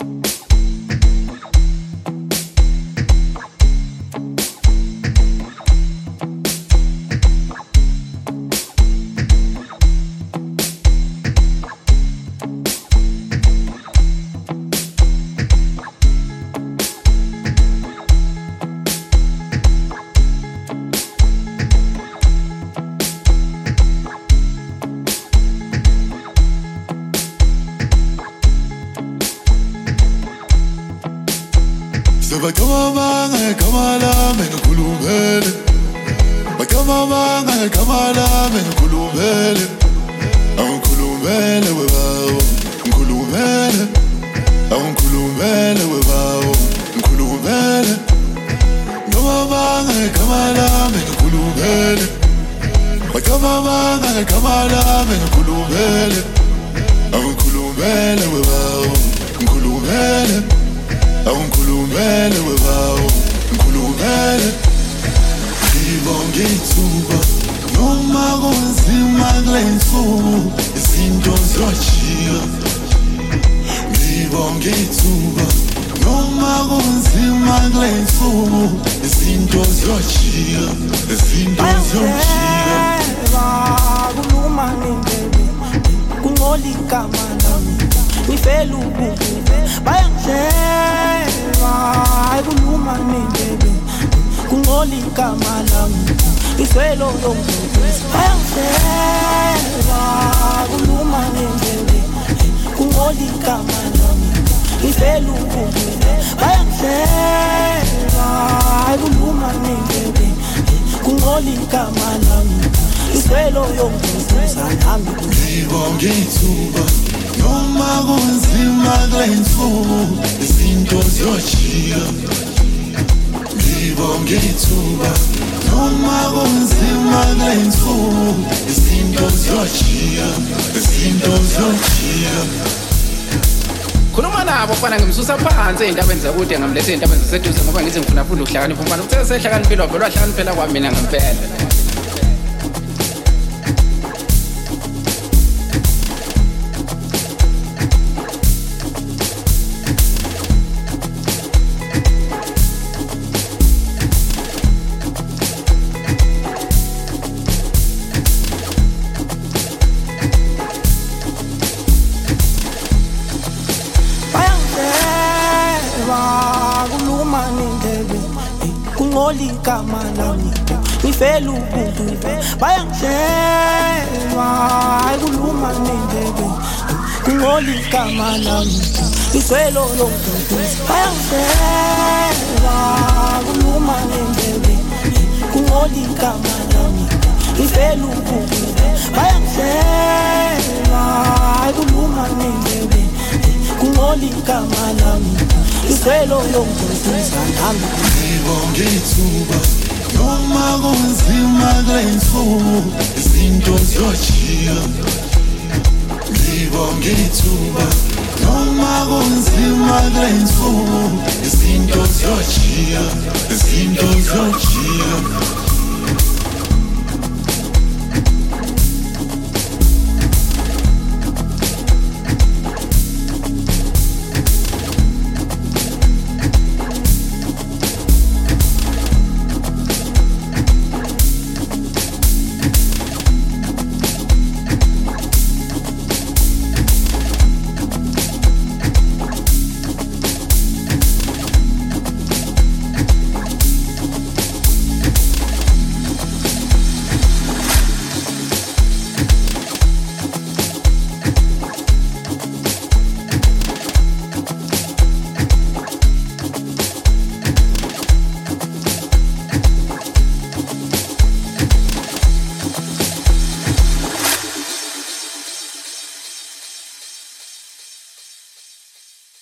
Khuluma nabo fana ngimsusa phansi endabeni zakude ngamlethe endabeni zaseduze ngoba ngithi ngifuna futhi ukuhlakanipha mfana uthi sehlakaniphile vele wahlakaniphela kwami mina ngempela. Igama lami ngifela ubuntu bayangishelwa ayikuluma nendebe ngola igama lami ngiswelo lomdudu bayangishelwa kuluma nendebe ngola igama lami ngifela ubuntu bayangishelwa ayikuluma nendebe ngola igama lami ngiswelo lomdudu sangami ngithuba noma kunzima kulensuku izinto ziyojiya ngithuba noma kunzima kulensuku izinto ziyojiya